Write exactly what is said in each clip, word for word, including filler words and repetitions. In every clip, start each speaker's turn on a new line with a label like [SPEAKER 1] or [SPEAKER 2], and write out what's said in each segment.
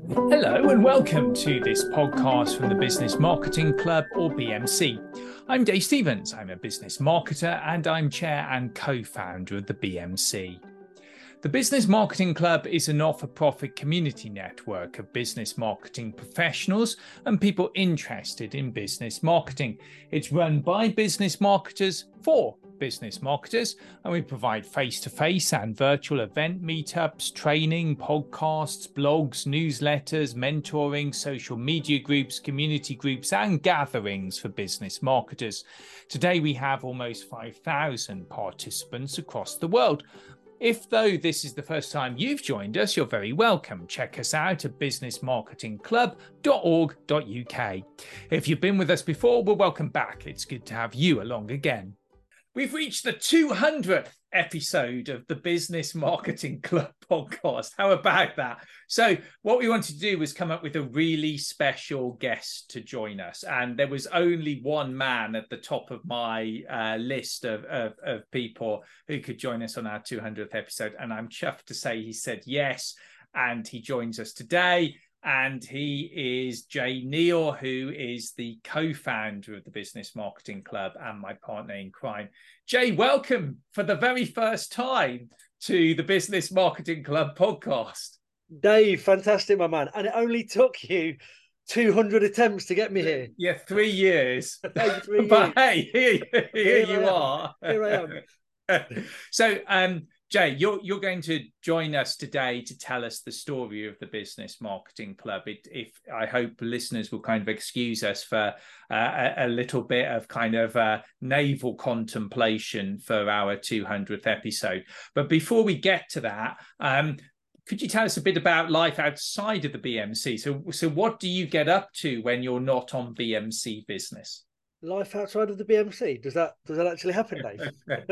[SPEAKER 1] Hello and welcome to this podcast from the Business Marketing Club, or B M C. I'm Dave Stevens. I'm a business marketer and I'm chair and co-founder of the B M C. The Business Marketing Club is a not-for-profit community network of business marketing professionals and people interested in business marketing. It's run by business marketers for business marketers, and we provide face-to-face and virtual event meetups, training, podcasts, blogs, newsletters, mentoring, social media groups, community groups, and gatherings for business marketers. Today, we have almost five thousand participants across the world. If, though, this is the first time you've joined us, you're very welcome. Check us out at business marketing club dot org dot U K. If you've been with us before, well, welcome back. It's good to have you along again. We've reached the two hundredth episode of the Business Marketing Club podcast. How about that? So what we wanted to do was come up with a really special guest to join us. And there was only one man at the top of my uh, list of, of, of people who could join us on our two hundredth episode. And I'm chuffed to say he said yes. And he joins us today. And he is Jay Neal, who is the co-founder of the Business Marketing Club and my partner in crime. Jay, welcome for the very first time to the Business Marketing Club podcast.
[SPEAKER 2] Dave, fantastic, my man. And it only took you two hundred attempts to get me here.
[SPEAKER 1] Yeah, three years.
[SPEAKER 2] hey, three
[SPEAKER 1] but
[SPEAKER 2] years.
[SPEAKER 1] hey, here, here, here you
[SPEAKER 2] I
[SPEAKER 1] are.
[SPEAKER 2] Here I
[SPEAKER 1] am. so, um, Jay, you're you're going to join us today to tell us the story of the Business Marketing Club. It, if I hope listeners will kind of excuse us for uh, a, a little bit of kind of uh, naval contemplation for our two hundredth episode. But before we get to that, um, could you tell us a bit about life outside of the B M C? So, so what do you get up to when you're not on B M C business?
[SPEAKER 2] Life outside of the B M C, does that does that actually happen, Dave?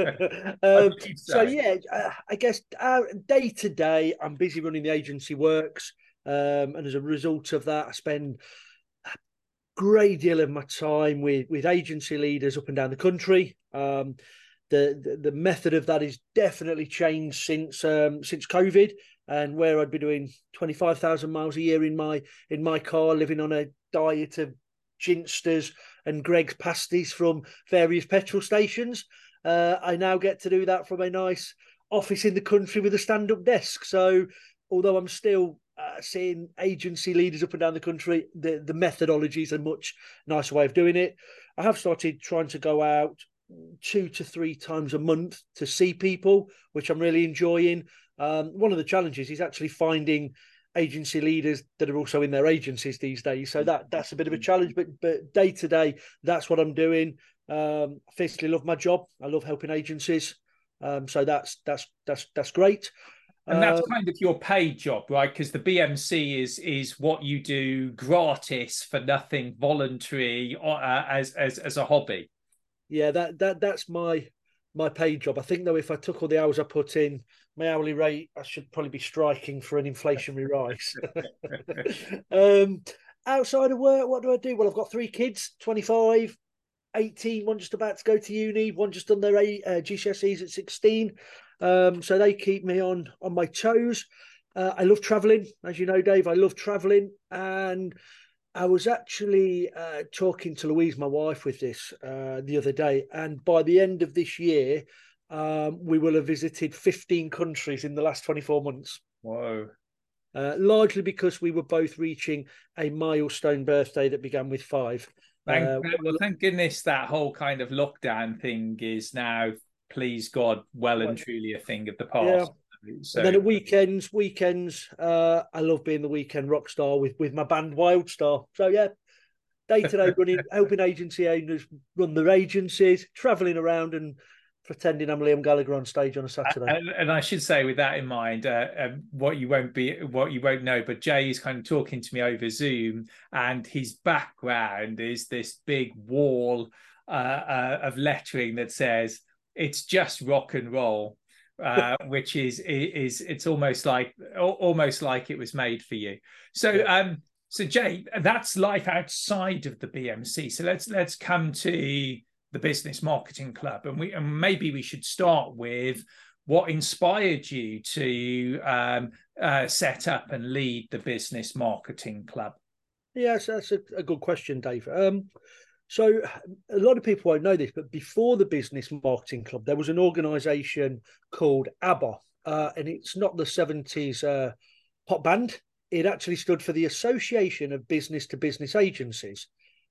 [SPEAKER 2] um, so. so yeah, I guess uh, day to day, I'm busy running the agency works, um, and as a result of that, I spend a great deal of my time with with agency leaders up and down the country. Um, the, the the method of that is definitely changed since um, since COVID, and where I'd be doing twenty-five thousand miles a year in my in my car, living on a diet of Ginsters and Greggs pasties from various petrol stations. Uh, I now get to do that from a nice office in the country with a stand-up desk. So although I'm still uh, seeing agency leaders up and down the country, the, the methodology is a much nicer way of doing it. I have started trying to go out two to three times a month to see people, which I'm really enjoying. Um, one of the challenges is actually finding agency leaders that are also in their agencies these days, so that that's a bit of a challenge. But but day to day, that's what I'm doing. Um, I firstly love my job. I love helping agencies. Um, so that's that's that's that's great.
[SPEAKER 1] And that's
[SPEAKER 2] um,
[SPEAKER 1] kind of your paid job, right? Because the B M C is is what you do gratis for nothing, voluntary, uh, as as as a hobby.
[SPEAKER 2] Yeah, that that that's my my paid job. I think though, if I took all the hours I put in, my hourly rate, I should probably be striking for an inflationary rise. um, outside of work, what do I do? Well, I've got three kids, twenty-five, eighteen, one just about to go to uni, one just done their uh, G C S Es at sixteen. Um, so they keep me on, on my toes. Uh, I love travelling. As you know, Dave, I love travelling. And I was actually uh, talking to Louise, my wife, with this uh, the other day. And by the end of this year, Um, we will have visited fifteen countries in the last twenty-four months.
[SPEAKER 1] Whoa.
[SPEAKER 2] Uh, largely because we were both reaching a milestone birthday that began with five.
[SPEAKER 1] Thank,
[SPEAKER 2] uh,
[SPEAKER 1] well, thank goodness that whole kind of lockdown thing is now, please God, well and truly a thing of the past.
[SPEAKER 2] Yeah.
[SPEAKER 1] So,
[SPEAKER 2] and then at weekends, weekends, uh, I love being the weekend rock star with, with my band Wildstar. So yeah, day to day running, helping agency owners run their agencies, travelling around and pretending I'm Liam Gallagher on stage on a Saturday.
[SPEAKER 1] And, and I should say, with that in mind, uh, um, what you won't be, what you won't know, but Jay is kind of talking to me over Zoom, and his background is this big wall uh, uh, of lettering that says "It's just rock and roll," uh, which is is it's almost like almost like it was made for you. So,
[SPEAKER 2] Yeah.
[SPEAKER 1] um, so Jay, that's life outside of the B M C. So let's let's come to the Business Marketing Club, and we and maybe we should start with what inspired you to um, uh, set up and lead the Business Marketing Club?
[SPEAKER 2] Yes, that's a, a good question, Dave. Um, so a lot of people won't know this, but before the Business Marketing Club, there was an organisation called ABBA, uh, and it's not the seventies uh, pop band. It actually stood for the Association of Business to Business Agencies.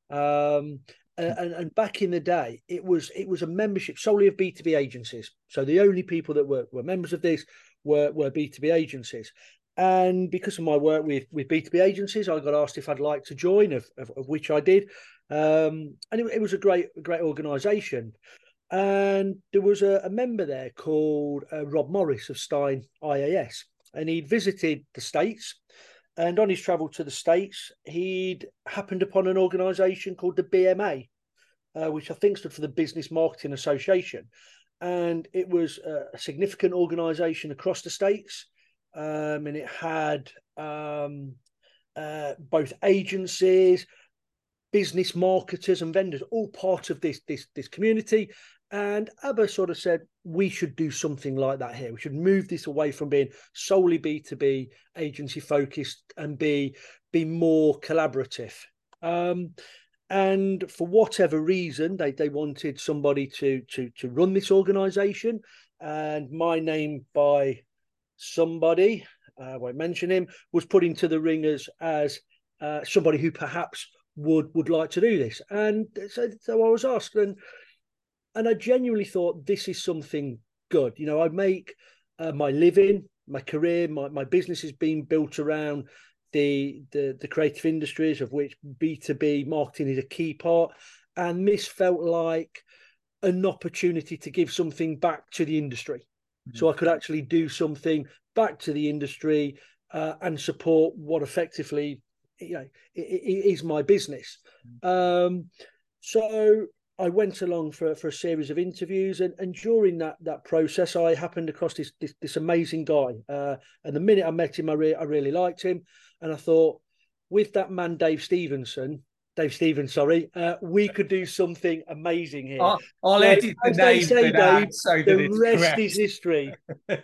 [SPEAKER 2] Um, and, and back in the day, it was it was a membership solely of B two B agencies. So the only people that were, were members of this were, were B two B agencies. And because of my work with, with B two B agencies, I got asked if I'd like to join, of, of, of which I did. Um, and it, it was a great, great organisation. And there was a, a member there called uh, Rob Morris of Stein I A S. And he'd visited the States. And on his travel to the States, he'd happened upon an organisation called the B M A, uh, which I think stood for the Business Marketing Association. And it was a significant organisation across the States. Um, and it had um, uh, both agencies, business marketers and vendors, all part of this, this, this community. And ABBA sort of said, we should do something like that here. We should move this away from being solely B two B agency focused and be, be more collaborative. Um, and for whatever reason, they, they wanted somebody to, to, to run this organisation. And my name by somebody, uh, I won't mention him, was put into the ringers as uh, somebody who perhaps would would like to do this. And so, so I was asked, and and I genuinely thought this is something good. You know, I make uh, my living, my career, my, my business has been built around the, the the creative industries, of which B two B marketing is a key part. And this felt like an opportunity to give something back to the industry. Mm-hmm. So I could actually do something back to the industry uh, and support what effectively, you know, it, it is my business. Mm-hmm. Um, so I went along for, for a series of interviews, and, and during that that process, I happened across this this, this amazing guy. Uh, and the minute I met him, I, re- I really liked him, and I thought, with that man, Dave Stevenson, Dave Stevens, sorry, uh, we could do something amazing here.
[SPEAKER 1] I'll, I'll
[SPEAKER 2] so,
[SPEAKER 1] edit the name
[SPEAKER 2] say,
[SPEAKER 1] for that,
[SPEAKER 2] Dave,
[SPEAKER 1] so that
[SPEAKER 2] the
[SPEAKER 1] it's
[SPEAKER 2] rest
[SPEAKER 1] correct.
[SPEAKER 2] is history.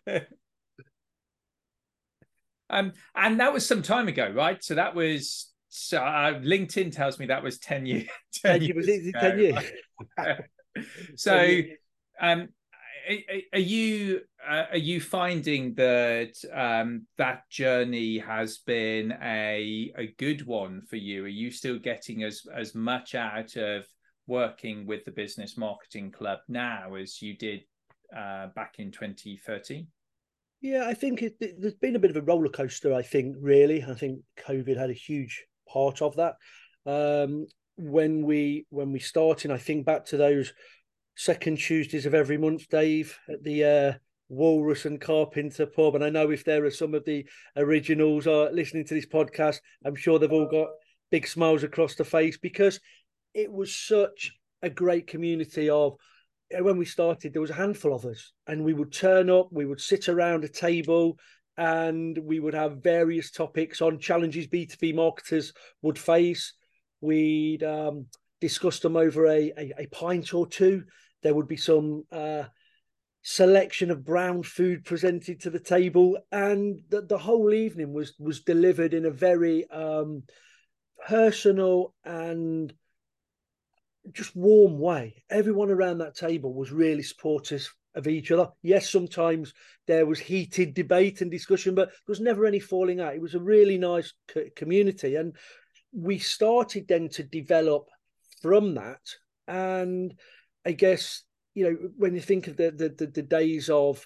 [SPEAKER 1] um, and that was some time ago, right? So that was. So uh, LinkedIn tells me that was ten years. ten years,
[SPEAKER 2] was it ten years?
[SPEAKER 1] So, um, are you uh, are you finding that um, that journey has been a a good one for you? Are you still getting as as much out of working with the Business Marketing Club now as you did uh, back in twenty thirteen?
[SPEAKER 2] Yeah, I think it, it, there's been a bit of a roller coaster. I think really, I think COVID had a huge part of that. Um, when we when we started, I think back to those second Tuesdays of every month, Dave, at the uh, Walrus and Carpenter pub. And I know if there are some of the originals are listening to this podcast, I'm sure they've all got big smiles across the face, because it was such a great community of, when we started, there was a handful of us, and we would turn up, we would sit around a table, and we would have various topics on challenges B two B marketers would face. We'd um, discuss them over a, a, a pint or two. There would be some uh, selection of brown food presented to the table, and the, the whole evening was was delivered in a very um, personal and just warm way. Everyone around that table was really supportive of each other. Yes, sometimes there was heated debate and discussion, but there was never any falling out. It was a really nice community, and we started then to develop from that. And I guess, you know, when you think of the the, the, the days of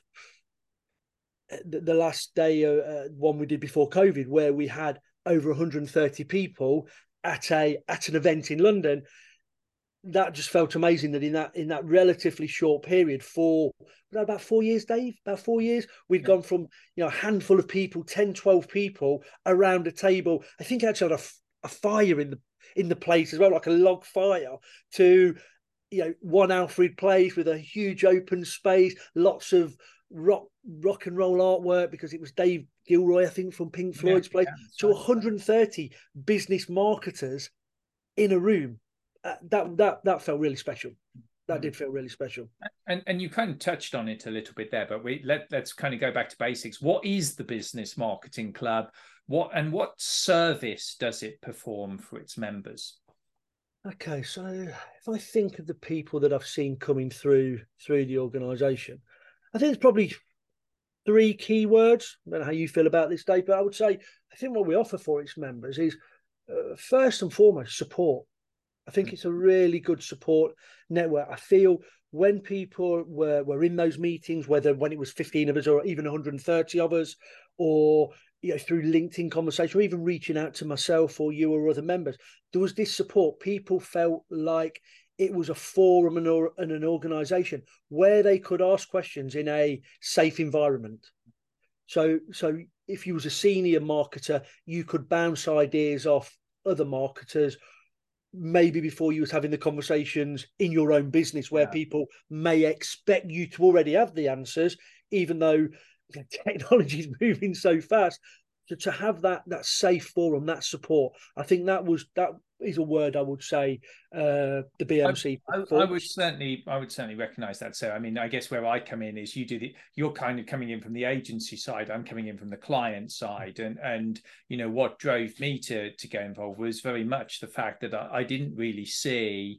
[SPEAKER 2] the, the last day, uh, one we did before COVID, where we had over one hundred thirty people at a at an event in London, that just felt amazing that in that in that relatively short period, for about four years, Dave, about four years, we'd yeah. gone from, you know, a handful of people, ten, twelve people around a table. I think I actually had a, a fire in the in the place as well, like a log fire, to, you know, one Alfred Place with a huge open space, lots of rock rock and roll artwork, because it was Dave Gilroy, I think, from Pink Floyd's yeah, place, yeah, to right. one hundred thirty business marketers in a room. Uh, that that that felt really special. that did feel really special.
[SPEAKER 1] And and you kind of touched on it a little bit there, but we let let's kind of go back to basics. What is the Business Marketing Club? What and what service does it perform for its members?
[SPEAKER 2] Okay, so if I think of the people that I've seen coming through through the organisation, I think there's probably three key words. I don't know how you feel about this, Dave, but I would say I think what we offer for its members is uh, first and foremost support. I think it's a really good support network. I feel when people were, were in those meetings, whether when it was fifteen of us or even one hundred thirty of us, or you know, through LinkedIn conversation, or even reaching out to myself or you or other members, there was this support. People felt like it was a forum and, or, and an organisation where they could ask questions in a safe environment. So, so if you was a senior marketer, you could bounce ideas off other marketers, maybe before you was having the conversations in your own business where yeah. people may expect you to already have the answers, even though technology is moving so fast. So to have that that safe forum, that support, I think that was that is a word I would say uh, the B M C.
[SPEAKER 1] I, I, I would certainly, I would certainly recognise that. So, I mean, I guess where I come in is you do the, you're kind of coming in from the agency side. I'm coming in from the client side, and and you know what drove me to to get involved was very much the fact that I, I didn't really see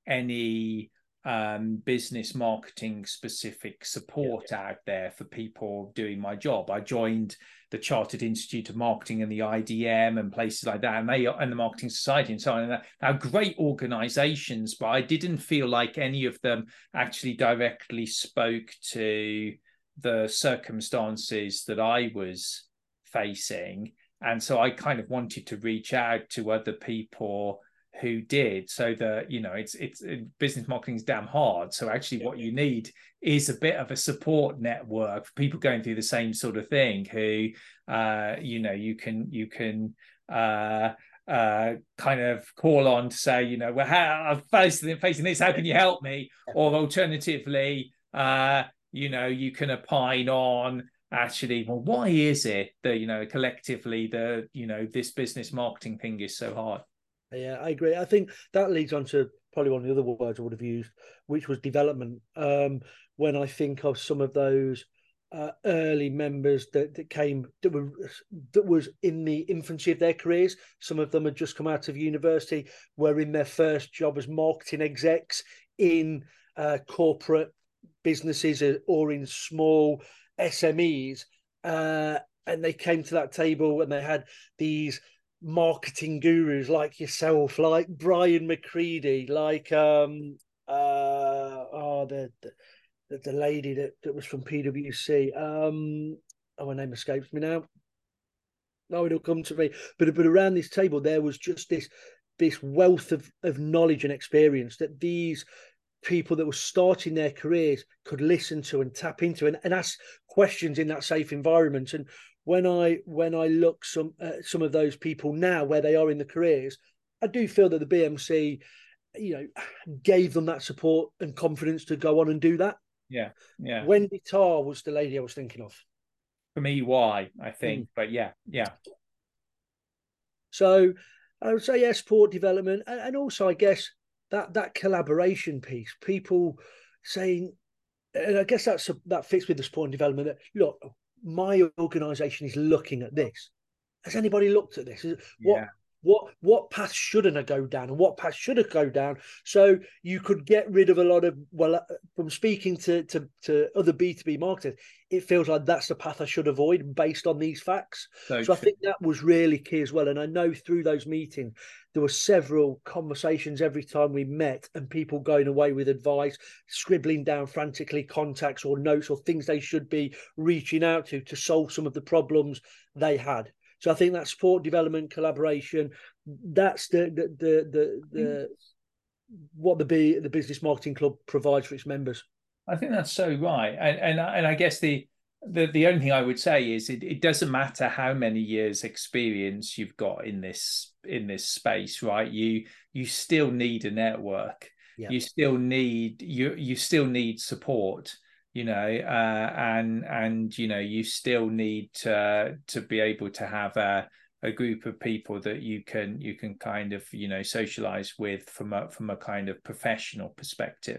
[SPEAKER 1] any um business marketing specific support yeah. out there for people doing my job. I joined the Chartered Institute of Marketing and the I D M and places like that, and they and the Marketing Society and so on. And that, now, great organizations, but I didn't feel like any of them actually directly spoke to the circumstances that I was facing. And so I kind of wanted to reach out to other people who did, so that, you know, it's it's it, business marketing is damn hard. So actually yeah. what you need is a bit of a support network for people going through the same sort of thing who uh you know you can you can uh uh kind of call on to say, you know, well, how I'm facing facing this, how can you help me? Or alternatively, uh you know, you can opine on actually, well, why is it that, you know, collectively the, you know, this business marketing thing is so hard?
[SPEAKER 2] Yeah, I agree. I think that leads on to probably one of the other words I would have used, which was development. Um, when I think of some of those uh, early members that, that came, that were that was in the infancy of their careers, some of them had just come out of university, were in their first job as marketing execs in uh, corporate businesses or in small S M Es, uh, and they came to that table and they had these marketing gurus like yourself, like Brian McCready, like um uh oh the the, the lady that, that was from P W C. Um oh, her name escapes me now. No, it'll come to me. But but around this table there was just this this wealth of, of knowledge and experience that these people that were starting their careers could listen to and tap into and, and ask questions in that safe environment. And when I when I look some uh, some of those people now where they are in the careers, I do feel that the B M C, you know, gave them that support and confidence to go on and do that.
[SPEAKER 1] Yeah, yeah.
[SPEAKER 2] Wendy Tarr was the lady I was thinking of.
[SPEAKER 1] For me, why I think, mm. but yeah, yeah.
[SPEAKER 2] So I would say yeah, sport development, and, and also I guess that that collaboration piece. People saying, and I guess that's a, that fits with the sport and development. That, look, my organisation is looking at this. Has anybody looked at this? What
[SPEAKER 1] yeah.
[SPEAKER 2] what what path shouldn't I go down, and what path should I go down? So you could get rid of a lot of, well, from speaking to to, to other B two B marketers, it feels like that's the path I should avoid based on these facts. So, so I think that was really key as well. And I know through those meetings, there were several conversations every time we met and people going away with advice, scribbling down frantically contacts or notes or things they should be reaching out to to solve some of the problems they had. So I think that sport development collaboration, that's the the the the, the what the B, the Business Marketing Club provides for its members.
[SPEAKER 1] I think that's so right, and and and I guess the the the only thing I would say is it, it doesn't matter how many years experience you've got in this in this space, right? You you still need a network. Yeah. You still need you you still need support. You know, uh, and and you know, you still need to to be able to have a a group of people that you can you can kind of, you know, socialize with from a from a kind of professional perspective.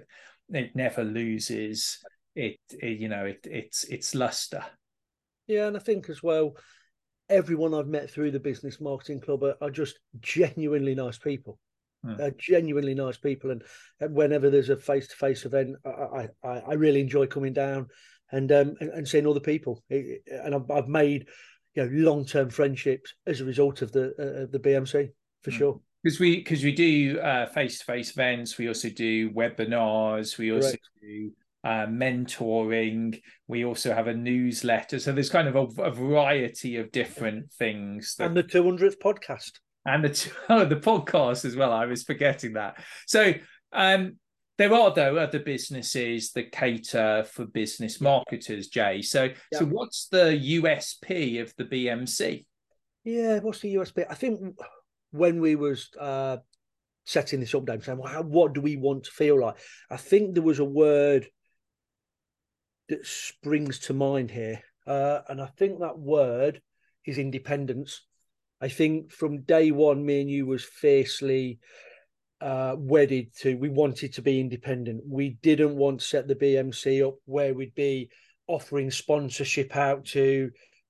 [SPEAKER 1] it never loses it, it you know, it, it's its luster.
[SPEAKER 2] Yeah, and I think as well, everyone I've met through the Business Marketing Club are, are just genuinely nice people. Mm. Uh, genuinely nice people, and, and whenever there's a face-to-face event, I, I, I really enjoy coming down and um, and, and seeing all the people. It, and I've, I've made, you know, long-term friendships as a result of the uh, the B M C for mm. sure.
[SPEAKER 1] Because we because we do uh, face-to-face events, we also do webinars, we also Correct. do uh, mentoring. We also have a newsletter. So there's kind of a, a variety of different things. That...
[SPEAKER 2] And the two hundredth podcast.
[SPEAKER 1] And the oh, the podcast as well. I was forgetting that. So um, there are, though, other businesses that cater for business marketers, Jay. So yeah. so what's the U S P of the B M C?
[SPEAKER 2] Yeah, what's the U S P? I think when we was uh, setting this up, Dave, saying, well, how, what do we want to feel like? I think there was a word that springs to mind here. Uh, and I think that word is independence. I think from day one, me and you was fiercely uh, wedded to, we wanted to be independent. We didn't want to set the B M C up where we'd be offering sponsorship out to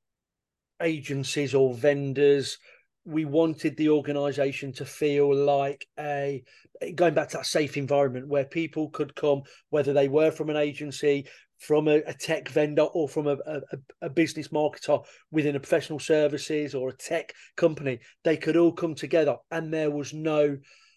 [SPEAKER 2] agencies or vendors. We wanted the organisation to feel like a, going back to that safe environment where people could come, whether they were from an agency, from a, a tech vendor, or from a, a, a business marketer within a professional services or a tech company. They could all come together, and there was no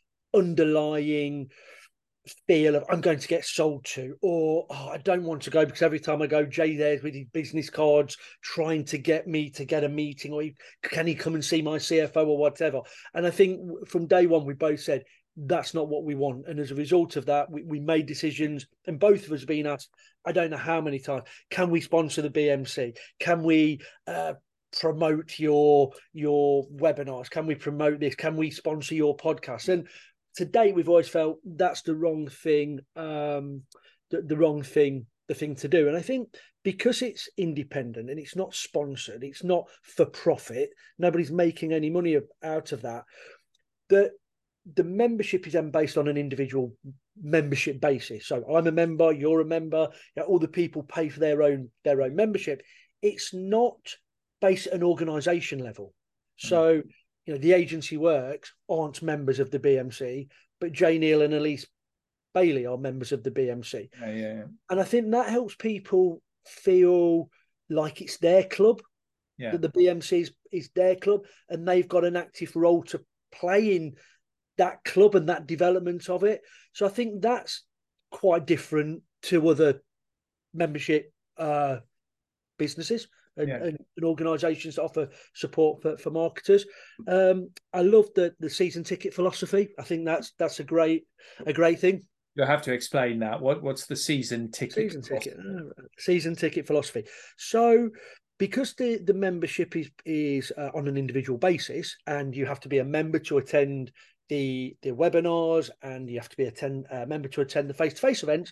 [SPEAKER 2] underlying feel of I'm going to get sold to, or oh, I don't want to go because every time I go, Jay there's with his business cards trying to get me to get a meeting, or can he come and see my C F O or whatever. And I think from day one we both said that's not what we want, and as a result of that we, we made decisions, and both of us have been asked I don't know how many times, can we sponsor the B M C, can we uh promote your your webinars, can we promote this, can we sponsor your podcast? And to date, we've always felt that's the wrong thing, um, the, the wrong thing, the thing to do. And I think because it's independent and it's not sponsored, it's not for profit, nobody's making any money out of that, that the membership is then based on an individual membership basis. So I'm a member, you're a member, you know, all the people pay for their own their own membership. It's not based at an organisation level. So, mm-hmm. you know, the agency works aren't members of the B M C, but Jay Neal and Elise Bailey are members of the B M C.
[SPEAKER 1] Yeah, yeah, yeah.
[SPEAKER 2] And I think that helps people feel like it's their club, yeah. that the B M C is, is their club, and they've got an active role to play in that club and that development of it. So I think that's quite different to other membership uh, businesses. And, yeah. and, and organisations that offer support for, for marketers. Um, I love the the season ticket philosophy. I think that's that's a great a great thing.
[SPEAKER 1] You'll have to explain that. What what's the season ticket?
[SPEAKER 2] Season philosophy? ticket. Uh, season ticket philosophy. So, because the the membership is is uh, on an individual basis, and you have to be a member to attend the the webinars, and you have to be attend a uh, member to attend the face to face events.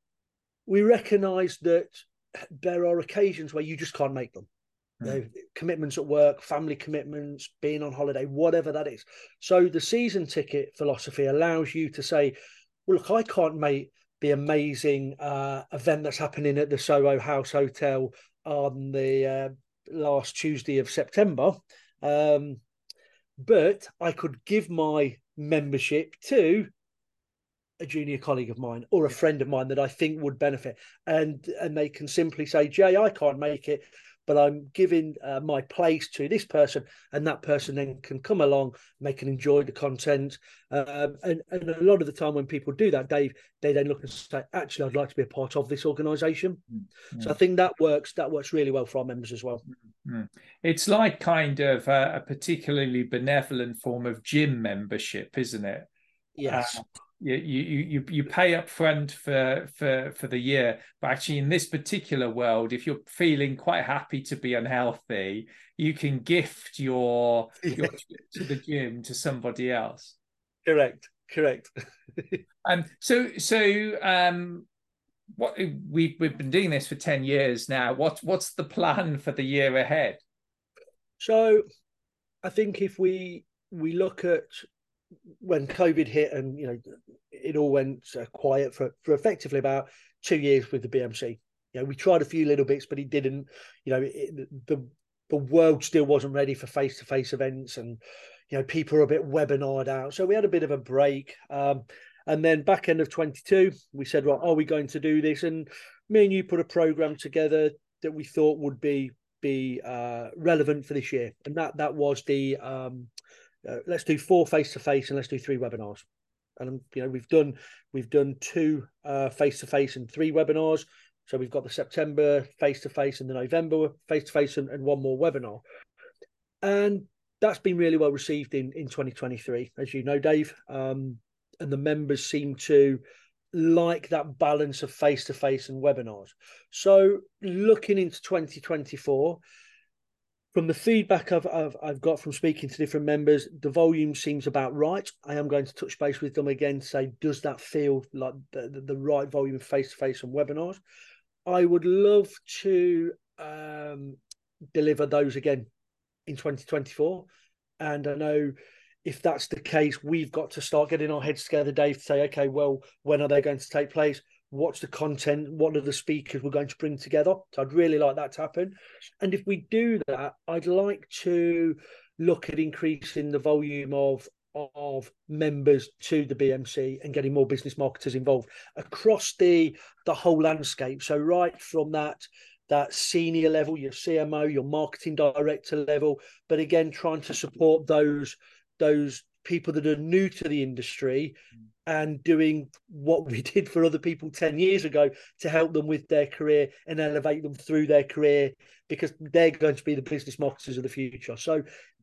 [SPEAKER 2] We recognise that there are occasions where you just can't make them. Mm. You know, commitments at work, family commitments, being on holiday, whatever that is. So the season ticket philosophy allows you to say, well, look, I can't make the amazing uh, event that's happening at the Soho House Hotel on the uh, last Tuesday of September. Um, but I could give my membership to a junior colleague of mine or a friend of mine that I think would benefit, and and they can simply say, Jay, I can't make it, but I'm giving uh, my place to this person, and that person then can come along and they can enjoy the content. Um, and, and a lot of the time when people do that, Dave, they then look and say, actually, I'd like to be a part of this organisation. Mm-hmm. So I think that works. That works really well for our members as well.
[SPEAKER 1] Mm-hmm. It's like kind of a, a particularly benevolent form of gym membership, isn't it?
[SPEAKER 2] Yes.
[SPEAKER 1] Uh, You, you you you pay up front for for for the year, but actually in this particular world, if you're feeling quite happy to be unhealthy, you can gift your your trip to the gym to somebody else.
[SPEAKER 2] Correct, correct.
[SPEAKER 1] um so so um what we've we've been doing this for ten years now. What what's the plan for the year ahead?
[SPEAKER 2] So I think if we we look at when COVID hit and, you know, it all went uh, quiet for, for effectively about two years with the B M C. You know, we tried a few little bits, but it didn't, you know, it, the, the world still wasn't ready for face-to-face events, and, you know, people are a bit webinared out. So we had a bit of a break. Um, and then back end of twenty-two, we said, well, are we going to do this? And me and you put a program together that we thought would be be uh, relevant for this year. And that that was the, um, uh, let's do four face-to-face and let's do three webinars. And, you know, we've done, we've done two uh, face-to-face and three webinars. So we've got the September face-to-face and the November face-to-face and, and one more webinar. And that's been really well received in, in twenty twenty-three, as you know, Dave. Um, and the members seem to like that balance of face-to-face and webinars. So looking into twenty twenty-four, from the feedback I've, I've, I've got from speaking to different members, the volume seems about right. I am going to touch base with them again to say, does that feel like the, the, the right volume of face-to-face and webinars? I would love to um, deliver those again in twenty twenty-four. And I know if that's the case, we've got to start getting our heads together, Dave, to say, okay, well, when are they going to take place? What's the content? What are the speakers we're going to bring together? So I'd really like that to happen. And if we do that, I'd like to look at increasing the volume of, of members to the B M C and getting more business marketers involved across the, the whole landscape. So right from that, that senior level, your C M O, your marketing director level, but again, trying to support those those people that are new to the industry and doing what we did for other people ten years ago to help them with their career and elevate them through their career, because they're going to be the business marketers of the future. So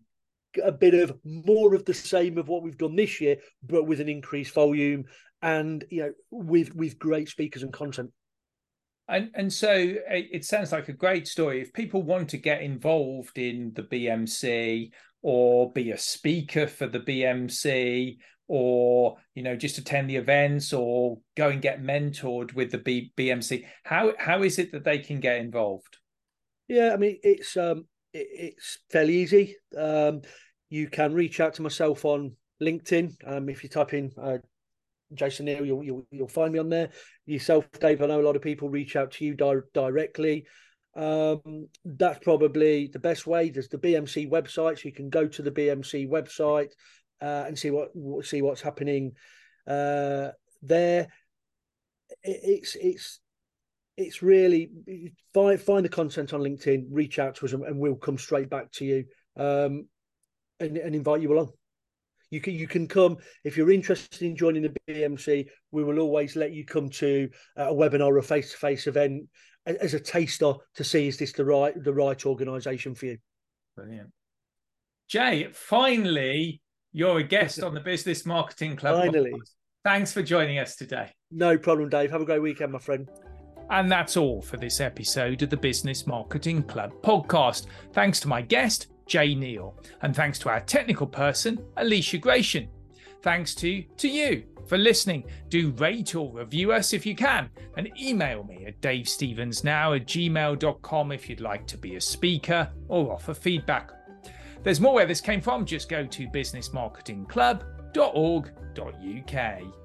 [SPEAKER 2] a bit of more of the same of what we've done this year, but with an increased volume and, you know, with, with great speakers and content.
[SPEAKER 1] And and so it sounds like a great story. If people want to get involved in the B M C or be a speaker for the B M C, or, you know, just attend the events or go and get mentored with the B- BMC, how how is it that they can get involved?
[SPEAKER 2] Yeah, I mean, it's um, it, it's fairly easy. Um, you can reach out to myself on LinkedIn. Um, if you type in uh, Jason Neal, you'll, you'll you'll find me on there. Yourself, Dave, I know a lot of people reach out to you di- directly. Um, that's probably the best way. There's the B M C website, so you can go to the B M C website uh, and see what see what's happening uh, there. It, it's it's it's really find find the content on LinkedIn, reach out to us, and, and we'll come straight back to you um, and, and invite you along. You can you can come if you're interested in joining the B M C. We will always let you come to a webinar or a face-to-face event as a taster to see, is this the right the right organisation for you. Brilliant.
[SPEAKER 1] Jay, finally, you're a guest on the Business Marketing Club.
[SPEAKER 2] Finally.
[SPEAKER 1] Podcast. Thanks for joining us today.
[SPEAKER 2] No problem, Dave. Have a great weekend, my friend.
[SPEAKER 1] And that's all for this episode of the Business Marketing Club podcast. Thanks to my guest, Jay Neal, and thanks to our technical person, Alicia Gratian. Thanks to, to you for listening. Do rate or review us if you can, and email me at davestevensnow at gmail dot com if you'd like to be a speaker or offer feedback. There's more where this came from. Just go to business marketing club dot org dot U K.